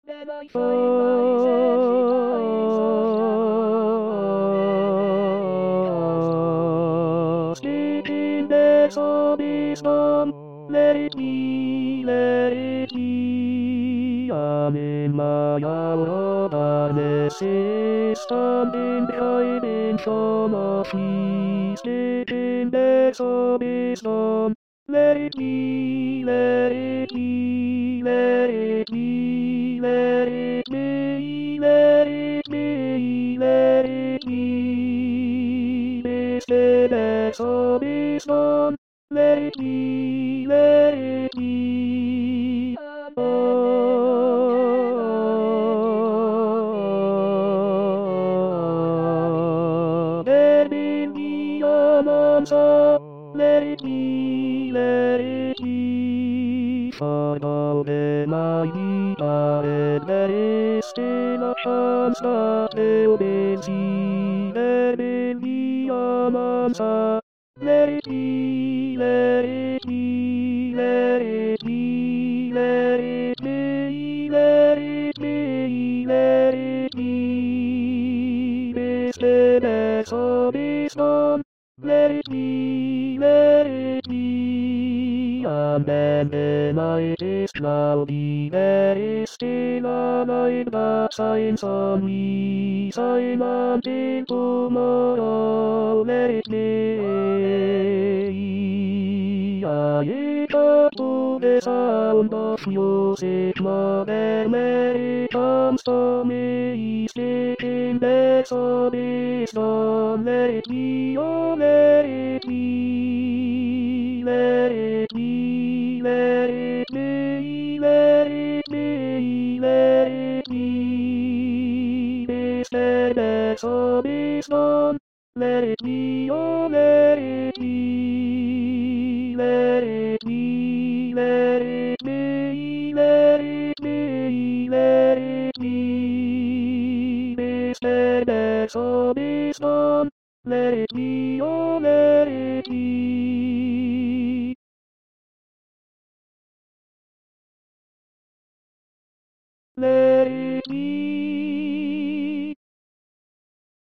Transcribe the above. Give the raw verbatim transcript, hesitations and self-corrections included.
Then I find myself in eyes of shadow. Deep in the zombie storm, let it be, let it be. I'm in my hour of darkness, standing behind in front of me. Deep in the zombie storm, let it be, let it be, let it be, let it be, let it be, let it be. Mister X O B storm, let it be, let it be. Oh, let it be a monster. Let it be, let it be. Follow the mighty God, there is still a chance that they'll be seen. Let it be a monster. Let it be, let it be, let it be, let it be, let it be, let it be. Mister X O B storm. Let it be, let it be. And then the night is cloudy, there is still a light that shines on me. Shine until tomorrow, let it be. I wake up to the sound of music, Mother Mary comes to me, speaking the zombie storm. Let it be, oh let it be, let it be, let it be, let it be, let it be. Mister the zombie storm, let it be, oh let it be, let it be, let it be, let it be, let it be. Mister the zombie storm, let it be, oh let it be. Let